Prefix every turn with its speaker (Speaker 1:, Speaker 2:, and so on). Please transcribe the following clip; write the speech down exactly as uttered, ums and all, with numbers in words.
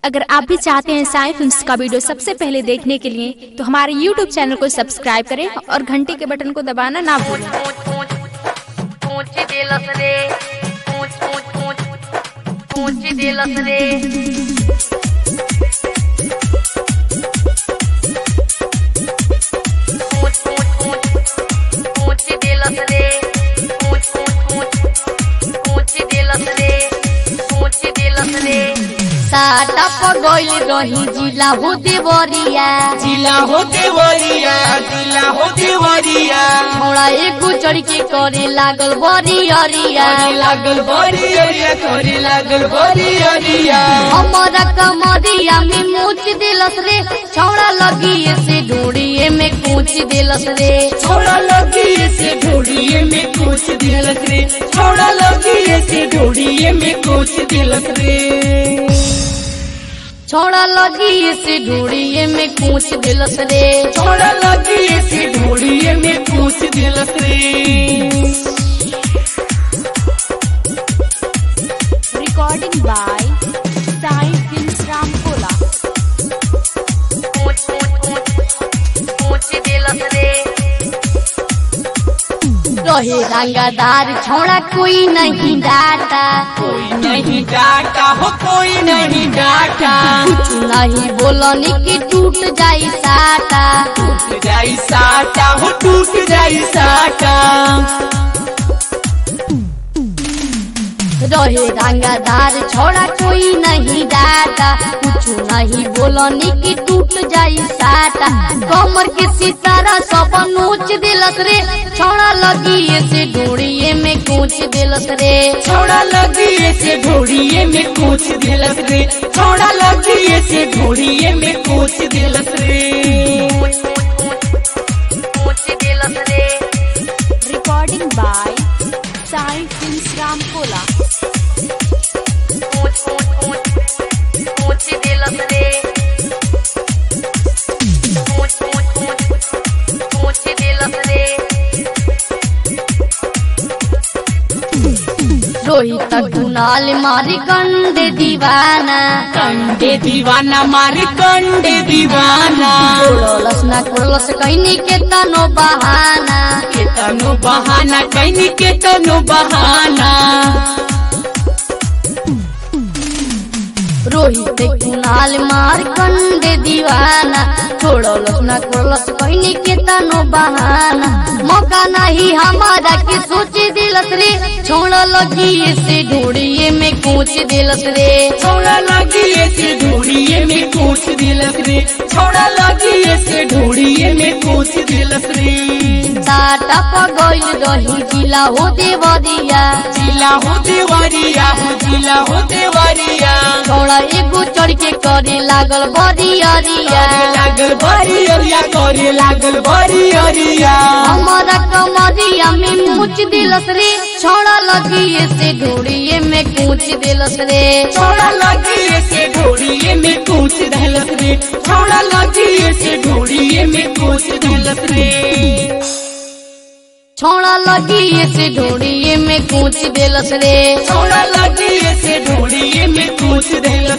Speaker 1: अगर आप भी चाहते हैं साई फिल्म्स का वीडियो सबसे पहले देखने के लिए तो हमारे यूट्यूब चैनल को सब्सक्राइब करें और घंटी के बटन को दबाना ना भूलें।
Speaker 2: साटा पगोइल रही जिला हो देवरिया,
Speaker 3: जिला हो देवरिया, जिला हो देवरिया।
Speaker 2: थोड़ा एगो चढ़ के करे लागल बड़ी अरिया,
Speaker 3: लागल बड़ी अरिया, करे लागल बड़ी अरिया।
Speaker 2: हमारा कमरिया में मूछ दिलस रे, छौड़ा लगी से ढूंढिए में कूच दिलस रे,
Speaker 3: छोड़ा लगी से ढूंढिए में कूच दिलस रे, छोड़ा लगी से ढूंढिए में कूच दिलस रे,
Speaker 2: छोड़ा लगी से ढूंढिए में कूच दिलस रे,
Speaker 3: छोड़ा लगी से ढूंढिए में कूच दिलस रे।
Speaker 1: Recording by Sai films Ramkola.
Speaker 2: रहे रंगदार छौड़ा कोई नहीं डाटा,
Speaker 3: कोई नहीं डाटा हो, कोई नहीं डाटा।
Speaker 2: कुछ नहीं बोलनी कि टूट जाई साटा,
Speaker 3: टूट जाई साटा हो, टूट जाई साटा।
Speaker 2: रहे रंगदार छौड़ा कोई नहीं डाटा, कुछ नहीं बोलनी कि टूट जाई साटा। कमर के सितारा सब नोच दिलस रे, छौड़ा लगी से ढूंढिए में कूच दिलस रे,
Speaker 3: छोड़ा लगी से ढूंढिए में कूच दिलस रे, छोड़ा लगी से ढूंढिए में कूच दिलस रे।
Speaker 1: Recording by Sai films Ramkola.
Speaker 2: Rohit Kunal मारी कंडे दीवाना,
Speaker 3: कंडे दीवाना मारे कंडे दीवाना।
Speaker 2: कोड़लस ना कोड़लस कहनी के तनो बहाना,
Speaker 3: के तनो बहाना, कहनी के तनो बहाना।
Speaker 2: रोहित कुणाल मार कंडे दीवाना, छोड़लस ना कोड़लस कहनी के तनो बहाना। मौका नहीं हमारा के सोचे दिलस रे, छोड़ा लगी से ढूंढिए में कूच दिलस रे,
Speaker 3: छोड़ा लगी से ढूंढिए में कूच दिलस रे, छोड़ा लगी से ढूंढिए में कूच दिलस रे।
Speaker 2: साटा पगोइल रही जिला हो देवरिया,
Speaker 3: जिला हो देवरिया हो, जिला हो देवरिया।
Speaker 2: छोड़ा एगो चढ़ के करे लागल बड़ी अरिया,
Speaker 3: लागल बड़ी अरिया, करे लागल बड़ी अरिया।
Speaker 2: हमारा कमरिया में मूछ दिलस रे, छोड़ा लगी से ढूंढिए में कूच दिलस रे,
Speaker 3: छोड़ा लगी से ढूंढिए में कूच दिलस रे, छोड़ा लगी से ढूंढिए में कूच दिलस रे,
Speaker 2: छोड़ा लगी से ढूंढिए में कूच दिलस रे,
Speaker 3: छोड़ा लगी से ढूंढिए में कूच दिलस